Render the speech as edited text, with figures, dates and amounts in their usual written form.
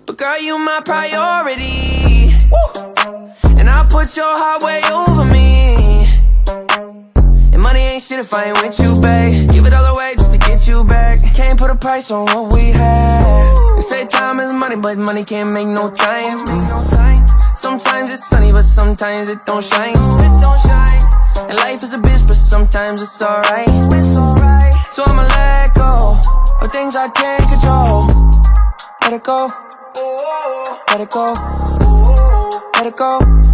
But girl, you my priority. And I'll put your heart way over me. And money ain't shit if I ain't with you, babe. Give it all away just to get you back. Can't put a price on what we had. They say time is money, but money can't make no time. Sometimes it's sunny, but sometimes it don't shine. And life is a bitch, but sometimes it's alright. So I'ma let go of things I can't control. Let it go. Let it go. Let it go.